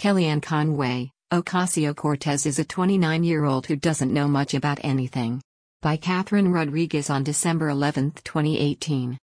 Kellyanne Conway, Ocasio-Cortez is a 29-year-old who doesn't know much about anything. By Catherine Rodriguez on December 11, 2018.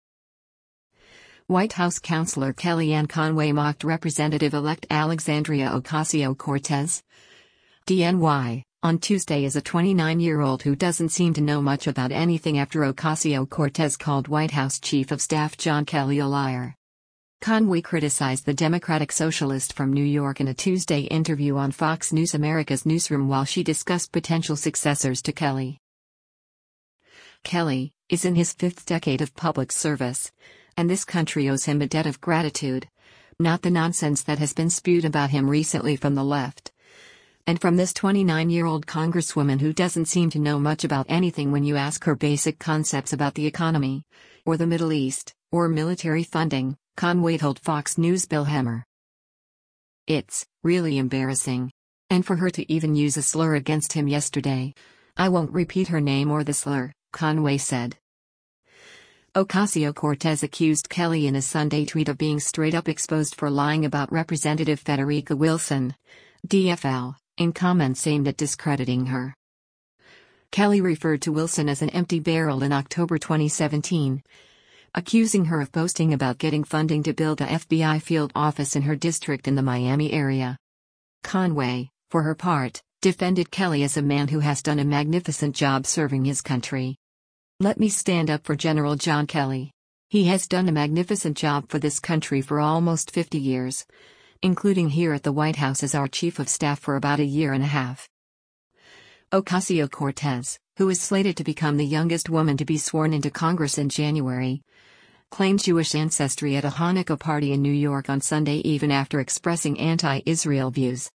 White House counselor Kellyanne Conway mocked Representative-elect Alexandria Ocasio-Cortez, DNY, on Tuesday as a 29-year-old who doesn't seem to know much about anything after Ocasio-Cortez called White House Chief of Staff John Kelly a liar. Conway criticized the Democratic socialist from New York in a Tuesday interview on Fox News America's Newsroom while she discussed potential successors to Kelly. Kelly is in his fifth decade of public service, and this country owes him a debt of gratitude, not the nonsense that has been spewed about him recently from the left. And from this 29-year-old congresswoman who doesn't seem to know much about anything when you ask her basic concepts about the economy, or the Middle East, or military funding, Conway told Fox News' Bill Hemmer. It's really embarrassing. And for her to even use a slur against him yesterday. I won't repeat her name or the slur, Conway said. Ocasio-Cortez accused Kelly in a Sunday tweet of being straight-up exposed for lying about Representative Frederica Wilson, DFL, in comments aimed at discrediting her. Kelly referred to Wilson as an empty barrel in October 2017, accusing her of boasting about getting funding to build a FBI field office in her district in the Miami area. Conway, for her part, defended Kelly as a man who has done a magnificent job serving his country. Let me stand up for General John Kelly. He has done a magnificent job for this country for almost 50 years, including here at the White House as our chief of staff for about a year and a half. Ocasio-Cortez, who is slated to become the youngest woman to be sworn into Congress in January, claimed Jewish ancestry at a Hanukkah party in New York on Sunday even after expressing anti-Israel views.